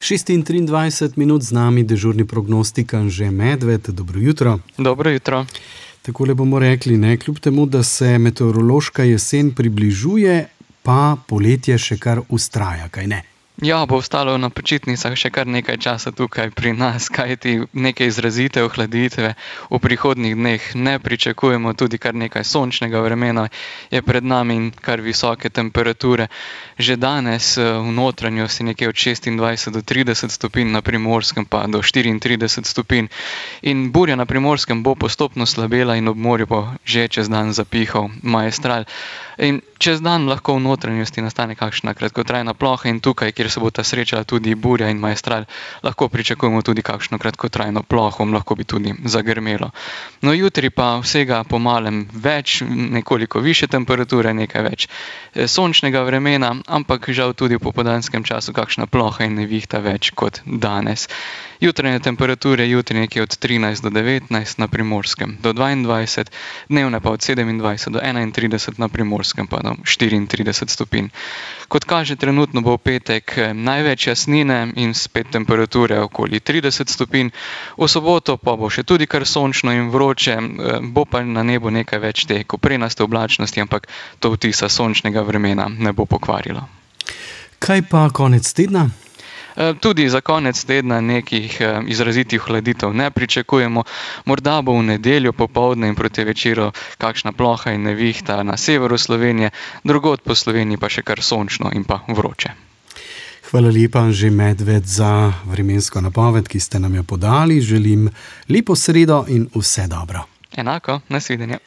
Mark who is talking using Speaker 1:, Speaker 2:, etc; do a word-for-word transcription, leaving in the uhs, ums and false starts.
Speaker 1: šest in triindvajset minut z nami dežurni prognostik Anže Medved. Dobro jutro.
Speaker 2: Dobro jutro.
Speaker 1: Takole bomo rekli, ne, kljub temu, da se meteorološka jesen približuje, pa poletje še kar vztraja, kaj ne?
Speaker 2: Ja, bo ostalo na počitnicah še kar nekaj časa tukaj pri nas, kajti neke izrazite ohladitve v prihodnjih dneh ne pričakujemo, tudi kar nekaj sončnega vremena je pred nami in kar visoke temperature. Že danes v notranjosti nekje od šestindvajset do trideset stopinj, na Primorskem pa do štiriintrideset stopinj. In burja na Primorskem bo postopno slabela in ob morju bo že čez dan zapihal maestral. In čez dan lahko v notranjosti nastane kakšna kratkotrajna ploha in tukaj, kjer se bo ta srečala tudi burja in maestral, lahko pričakujemo tudi kakšno kratkotrajno ploho, lahko bi tudi zagrmelo. No, jutri pa vsega po malem več, nekoliko više temperature, nekaj več sončnega vremena, ampak žal tudi v popoldanskem času kakšna ploha in nevihta več kot danes. Jutranje temperature jutri nekje od trinajst do devetnajst, na Primorskem do dvaindvajset, dnevne pa od sedemindvajset do enaintrideset, na Primorskem pa do štiriintrideset stopinj. Kot kaže, trenutno bo v petek največ jasnine in spet temperature okoli trideset stopinj. V soboto pa bo še tudi kar sončno in vroče, bo pa na nebu nekaj več te koprenaste oblačnosti, ampak to vtisa sončnega vremena ne bo pokvarilo.
Speaker 1: Kaj pa konec tedna?
Speaker 2: Tudi za konec tedna nekih izrazitih ohladitev ne pričakujemo. Morda bo v nedeljo popoldne in proti večeru kakšna ploha in nevihta na severu Slovenije, drugod po Sloveniji pa še kar sončno in pa vroče.
Speaker 1: Hvala lepa, Anže Medved, za vremensko napoved, ki ste nam jo podali. Želim lepo sredo in vse dobro.
Speaker 2: Enako, nasvidenje.